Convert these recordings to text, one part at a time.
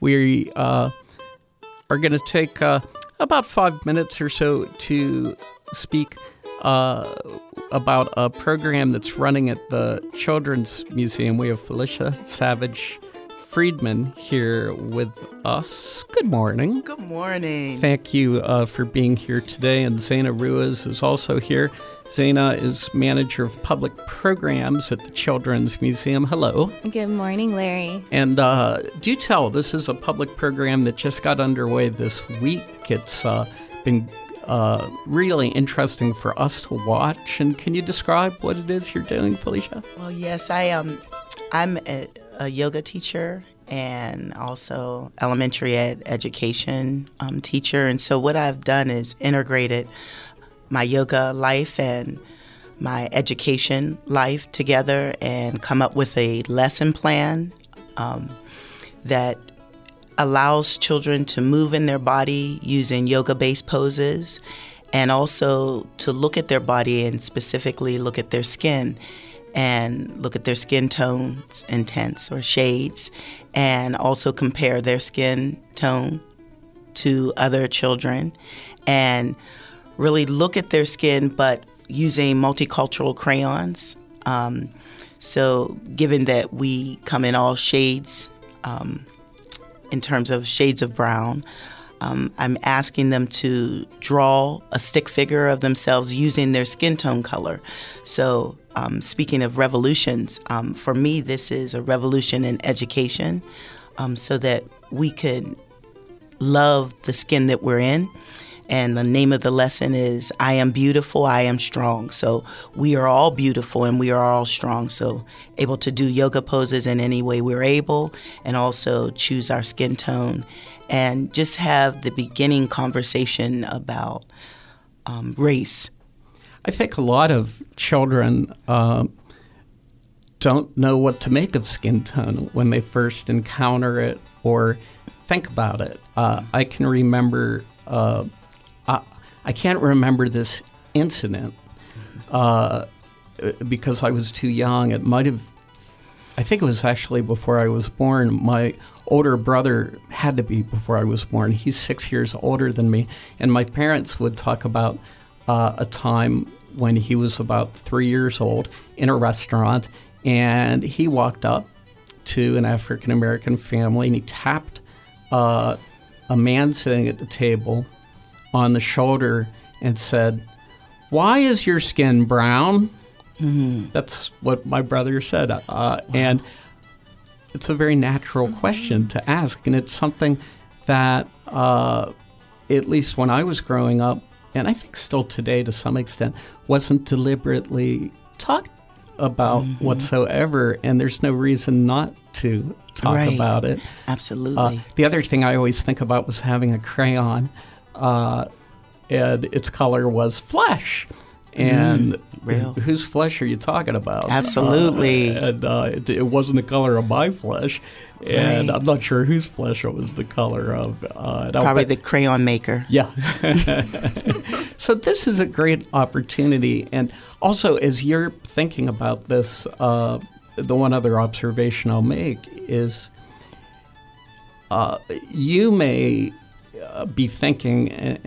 We are going to take about 5 minutes or so to speak about a program that's running at the Children's Museum. We have Felicia Savage Friedman here with us. Good morning. Good morning. Thank you for being here today. And Zaina Ruiz is also here. Zaina is manager of public programs at the Children's Museum. Hello. Good morning, Larry. And do tell, this is a public program that just got underway this week. It's been really interesting for us to watch. And can you describe what it is you're doing, Felicia? Well, yes, I'm a yoga teacher and also elementary education teacher. And so what I've done is integrated my yoga life and my education life together and come up with a lesson plan that allows children to move in their body using yoga-based poses and also to look at their body and specifically look at their skin and look at their skin tones and tints or shades and also compare their skin tone to other children and really look at their skin but using multicultural crayons. So given that we come in all shades in terms of shades of brown, I'm asking them to draw a stick figure of themselves using their skin tone color. So speaking of revolutions, for me, this is a revolution in education so that we could love the skin that we're in. And the name of the lesson is, I am beautiful, I am strong. So we are all beautiful and we are all strong. So able to do yoga poses in any way we're able and also choose our skin tone and just have the beginning conversation about race. I think a lot of children don't know what to make of skin tone when they first encounter it or think about it. I can remember, I can't remember this incident because I was too young. It might have, I think it was actually before I was born. My older brother had to be before I was born. He's 6 years older than me. And my parents would talk about a time when he was about 3 years old in a restaurant. And he walked up to an African-American family and he tapped a man sitting at the table on the shoulder and said, "Why is your skin brown?" Mm-hmm. That's what my brother said. Wow. And it's a very natural question to ask. And it's something that, at least when I was growing up, and I think still today to some extent, wasn't deliberately talked about whatsoever. And there's no reason not to talk about it. Absolutely. The other thing I always think about was having a crayon, and its color was flesh. And whose flesh are you talking about? Absolutely. It wasn't the color of my flesh, and I'm not sure whose flesh it was the color of. Probably the crayon maker. Yeah. So this is a great opportunity. And also, as you're thinking about this, the one other observation I'll make is you may be thinking,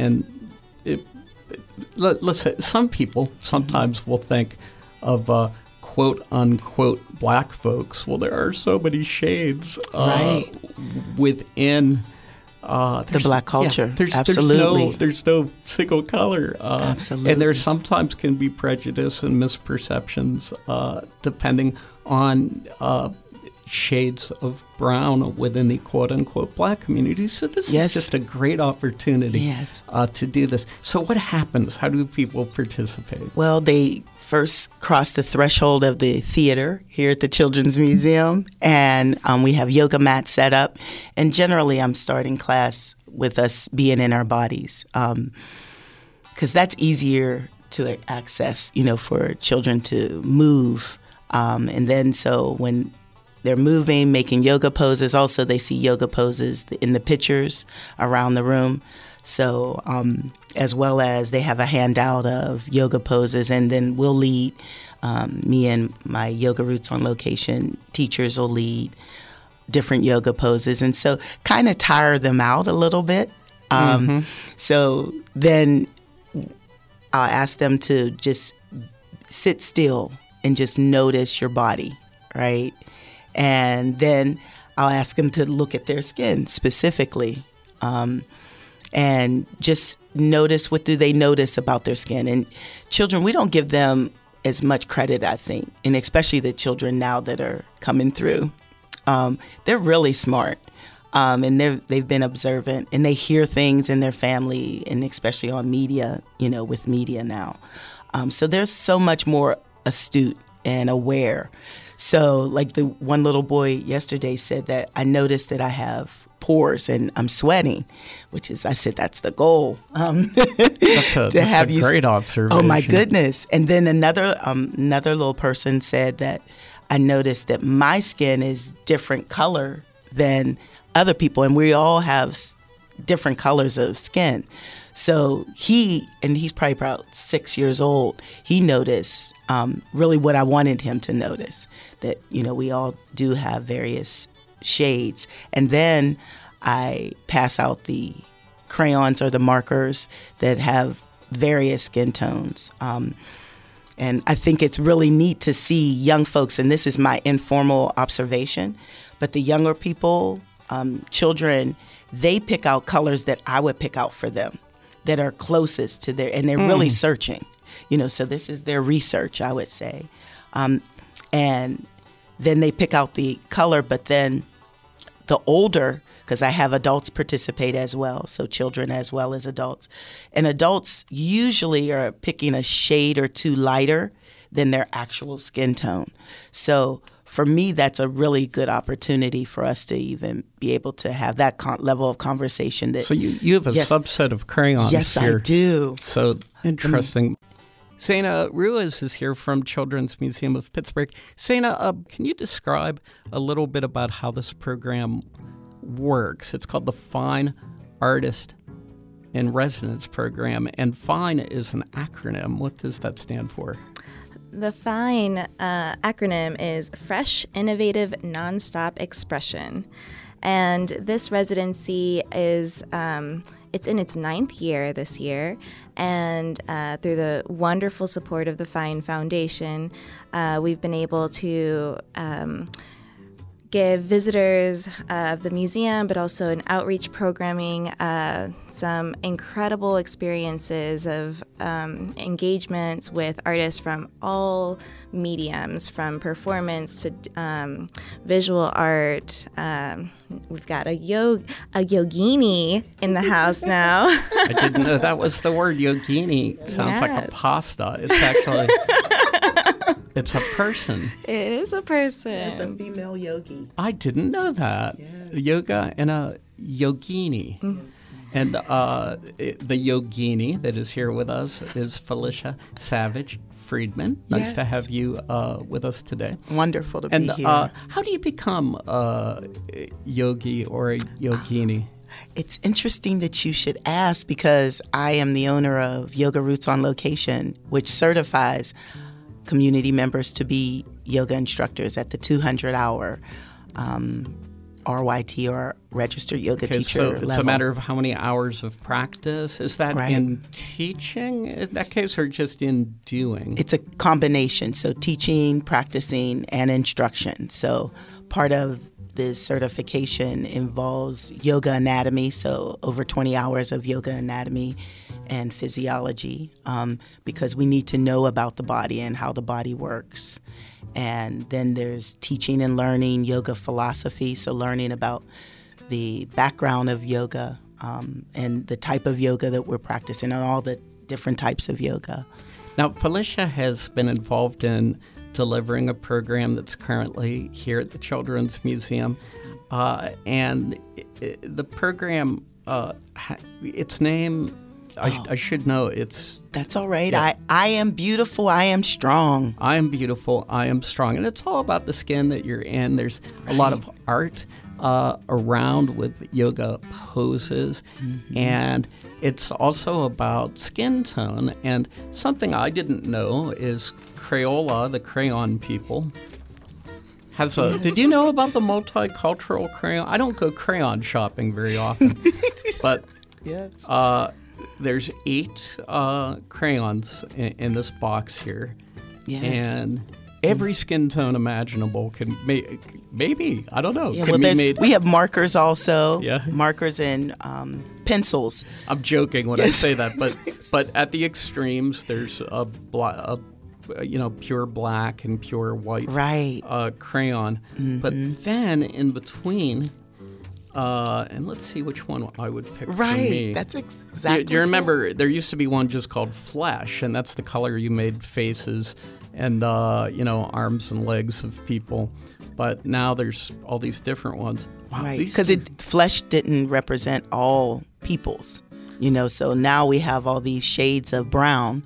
let's say some people sometimes will think of quote-unquote black folks. Well, there are so many shades within the black culture. Yeah, absolutely. There's no single color. Absolutely. And there sometimes can be prejudice and misperceptions depending on shades of brown within the quote-unquote black community. So this is just a great opportunity to do this. So what happens? How do people participate? Well, they first cross the threshold of the theater here at the Children's Museum, and we have yoga mats set up. And generally, I'm starting class with us being in our bodies because that's easier to access, for children to move. And then so when they're moving, making yoga poses. Also, they see yoga poses in the pictures around the room. So as well as they have a handout of yoga poses, and then we'll lead. Me and my Yoga Roots on Location teachers will lead different yoga poses, and so kind of tire them out a little bit. So then I'll ask them to just sit still and just notice your body, right? And then I'll ask them to look at their skin specifically, and just notice, what do they notice about their skin. And children, we don't give them as much credit, I think, and especially the children now that are coming through. They're really smart, and they've been observant, and they hear things in their family, and especially on media, with media now. So they're so much more astute and aware. So like the one little boy yesterday said that I noticed that I have pores and I'm sweating, which is, I said, that's the goal. That's a great observation. Oh my goodness. And then another little person said that I noticed that my skin is different color than other people, and we all have different colors of skin. So he's probably about 6 years old, he noticed really what I wanted him to notice, that, we all do have various shades. And then I pass out the crayons or the markers that have various skin tones. And I think it's really neat to see young folks, and this is my informal observation, but the younger people, children, they pick out colors that I would pick out for them, that are closest to their, and they're really searching, so this is their research, I would say. And then they pick out the color, but then the older, because I have adults participate as well, so children as well as adults. And adults usually are picking a shade or two lighter than their actual skin tone. So for me, that's a really good opportunity for us to even be able to have that level of conversation. So you have a subset of crayons here. Yes, I do. So interesting. Zaina Ruiz is here from Children's Museum of Pittsburgh. Zaina, can you describe a little bit about how this program works? It's called the Fine Artist in Residence Program, and FINE is an acronym. What does that stand for? The FINE acronym is Fresh, Innovative, Nonstop Expression. And this residency is it's in its 9th year this year, and through the wonderful support of the FINE Foundation, we've been able to give visitors of the museum, but also in outreach programming, some incredible experiences of engagements with artists from all mediums, from performance to visual art. We've got a yogini in the house now. I didn't know that was the word. Yogini sounds like a pasta. It's actually... It's a person. It is a person. It's a female yogi. I didn't know that. Yes. Yoga and a yogini. Mm-hmm. And the yogini that is here with us is Felicia Savage Friedman. Nice to have you with us today. Wonderful to be here. How do you become a yogi or a yogini? It's interesting that you should ask, because I am the owner of Yoga Roots on Location, which certifies community members to be yoga instructors at the 200-hour RYT, or registered yoga teacher so level. It's a matter of how many hours of practice. Is that in teaching in that case, or just in doing? It's a combination. So teaching, practicing, and instruction. So part of the certification involves yoga anatomy, so over 20 hours of yoga anatomy and physiology, because we need to know about the body and how the body works. And then there's teaching and learning yoga philosophy, so learning about the background of yoga and the type of yoga that we're practicing, and all the different types of yoga. Now, Felicia has been involved in delivering a program that's currently here at the Children's Museum, and the program, its name... I should know. That's all right. Yeah. I am beautiful. I am strong. I am beautiful. I am strong. And it's all about the skin that you're in. There's a lot of art around with yoga poses. Mm-hmm. And it's also about skin tone. And something I didn't know is Crayola, the crayon people, has a. Did you know about the multicultural crayon? I don't go crayon shopping very often, but Yes. there's 8 crayons in this box here, Yes. and every skin tone imaginable can maybe I don't know. Yeah, can be well, made. we have markers also. Yeah. Markers and pencils. I'm joking when I say that, but at the extremes, there's a pure black and pure white Right. crayon. But then in between, and let's see which one I would pick for me. Right. That's exactly. Do you remember there used to be one just called Flesh, and that's the color you made faces and arms and legs of people. But now there's all these different ones. Wow, Right. these Because flesh didn't represent all peoples. So now we have all these shades of brown.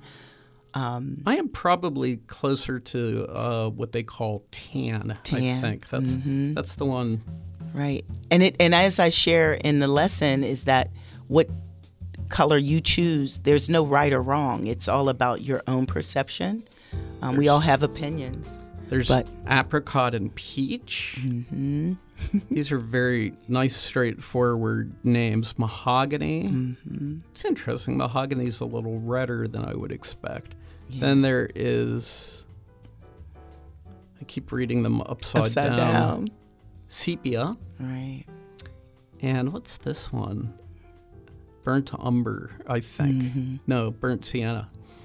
I am probably closer to what they call tan. I Tan. think that's the one. Right. And as I share in the lesson is that what color you choose, there's no right or wrong. It's all about your own perception. We all have opinions. There's But- apricot and peach. These are very nice, straightforward names. Mahogany. It's interesting. Mahogany is a little redder than I would expect. Then there is. I keep reading them upside down. Sepia. Right. And what's this one? Burnt umber, I think. No, burnt sienna.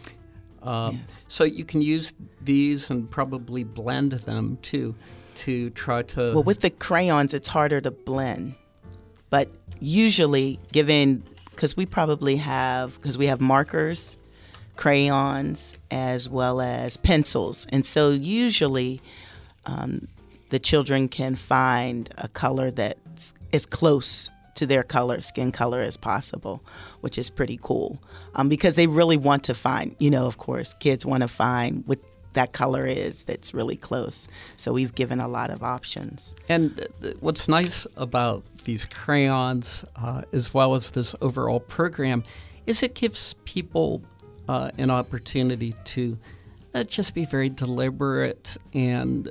So you can use these and probably blend them too to try to. Well, with the crayons, it's harder to blend. But usually, because we have markers, crayons, as well as pencils. And so usually the children can find a color that's as close to their skin color as possible, which is pretty cool. Because they really want to find, of course, kids want to find what that color is that's really close. So we've given a lot of options. And what's nice about these crayons, as well as this overall program, is it gives people an opportunity to just be very deliberate. And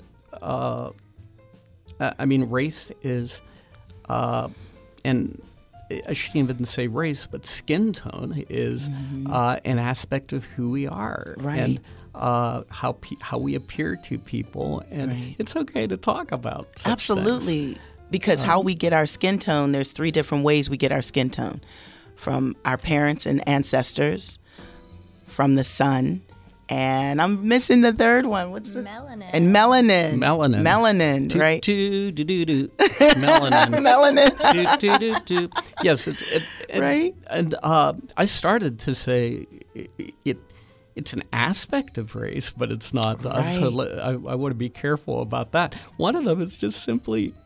race is, and I shouldn't even say race, but skin tone is an aspect of who we are. Right. And how we appear to people, and Right. it's okay to talk about such Absolutely. things. Because how we get our skin tone, there's 3 different ways we get our skin tone. From our parents and ancestors, from the sun, and I'm missing the third one. What's the Melanin. And melanin. Melanin. Melanin, right? Melanin. Melanin. Yes, Right. And I started to say it's an aspect of race, but it's not. Right. So I want to be careful about that. One of them is just simply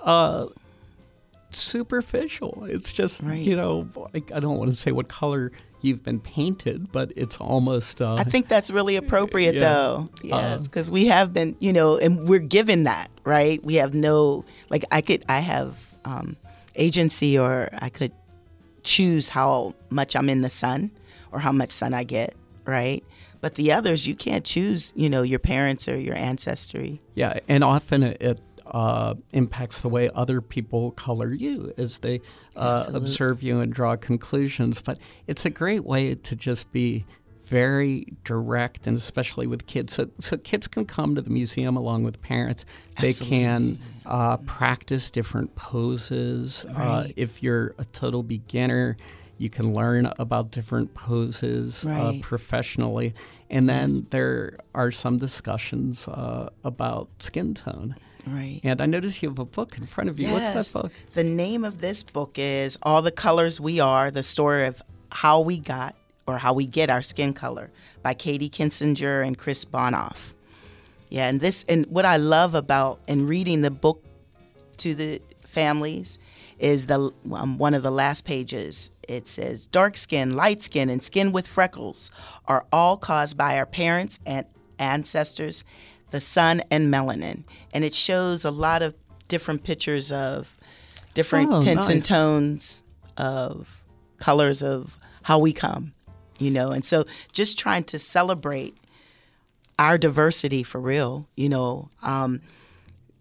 superficial. It's just, Right. I don't want to say what color you've been painted, but it's almost. I think that's really appropriate, Yeah. though. Yes, because we have been, and we're given that, right? We have no, I have agency, or I could choose how much I'm in the sun or how much sun I get, right? But the others, you can't choose, your parents or your ancestry. Yeah, and often it impacts the way other people color you as they observe you and draw conclusions. But it's a great way to just be very direct, and especially with kids. So kids can come to the museum along with parents. They Absolutely. can practice different poses. Right. If you're a total beginner, you can learn about different poses Right. professionally. And then there are some discussions about skin tone. Right. And I notice you have a book in front of you. Yes. What's that book? The name of this book is All the Colors We Are, the story of how we got or how we get our skin color, by Katie Kinsinger and Chris Bonoff. Yeah, and what I love about in reading the book to the families is one of the last pages. It says, dark skin, light skin, and skin with freckles are all caused by our parents and ancestors, the sun, and melanin. And it shows a lot of different pictures of different tints and nice. tones of colors of how we come, And so just trying to celebrate our diversity for real,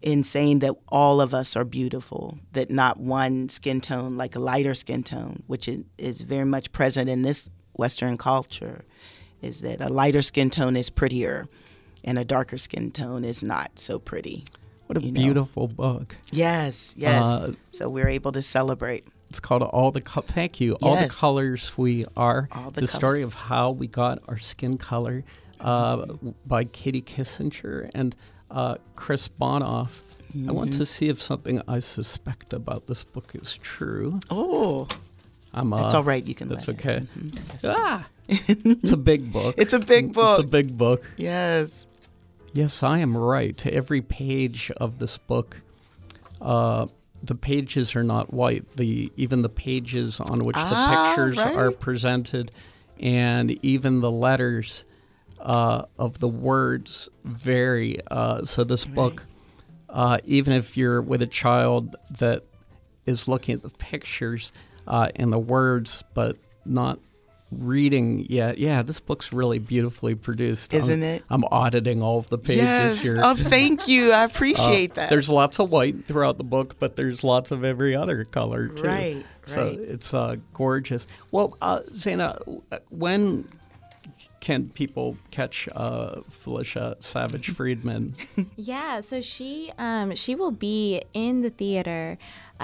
in saying that all of us are beautiful, that not one skin tone, like a lighter skin tone, which is very much present in this Western culture, is that a lighter skin tone is prettier and a darker skin tone is not so pretty. What a beautiful book. Yes. So we're able to celebrate. It's called Thank you. All the Colors We Are. The story of how we got our skin color by Katie Kissinger and Chris Bonoff. I want to see if something I suspect about this book is true. Oh, that's all right. You can. That's let okay. It. Mm-hmm. Yes. It's a big book. It's a big book. It's a big book. Yes. Yes, I am right. Every page of this book, the pages are not white. Even the pages on which the pictures are presented, and even the letters of the words vary. So this book, even if you're with a child that is looking at the pictures and the words, but not reading yet, this book's really beautifully produced. Isn't it? I'm auditing all of the pages here. Oh, thank you. I appreciate that. There's lots of white throughout the book, but there's lots of every other color too. Right. So it's gorgeous. Well, Zaina, when can people catch Felicia Savage Friedman? Yeah, so she will be in the theater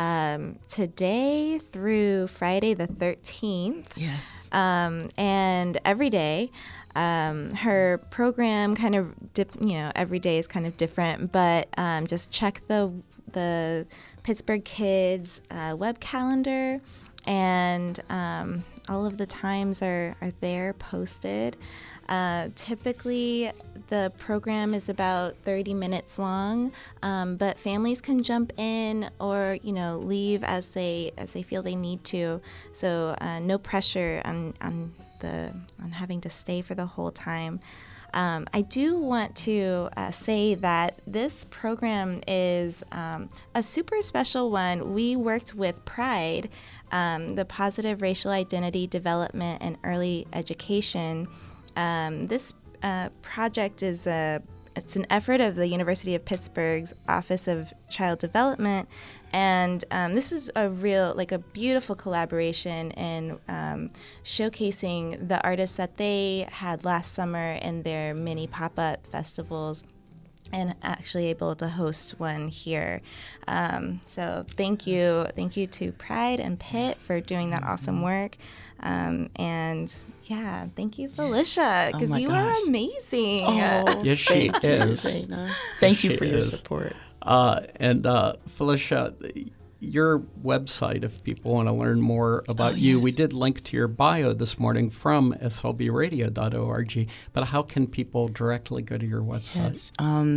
today through Friday the 13th. Yes. And every day. Her program kind of, every day is kind of different, but just check the Pittsburgh Kids web calendar, and all of the times are there posted. Typically, the program is about 30 minutes long, but families can jump in or leave as they feel they need to. So no pressure on having to stay for the whole time. I do want to say that this program is a super special one. We worked with Pride, the Positive Racial Identity Development and Early Education. This project is it's an effort of the University of Pittsburgh's Office of Child Development, and this is a beautiful collaboration in showcasing the artists that they had last summer in their mini pop-up festivals, and actually able to host one here. So thank you to Pride and Pitt for doing that awesome work. And thank you, Felicia, because you are amazing. Oh, yes, she is. Thank you for your support. And Felicia, your website, if people want to learn more about you, we did link to your bio this morning from slbradio.org, but how can people directly go to your website? Yes,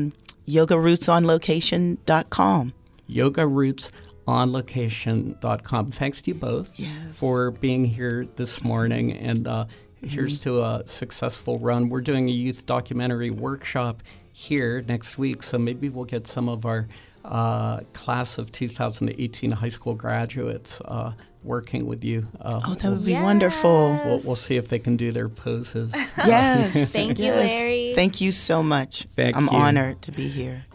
yogaRootsOnLocation.com. yogaRootsOnLocation.com. Thanks to you both for being here this morning, and here's to a successful run. We're doing a youth documentary workshop here next week, so maybe we'll get some of our class of 2018 high school graduates working with you. That would be wonderful. We'll see if they can do their poses. Yes. Thank you, Larry. Thank you so much. I'm honored to be here.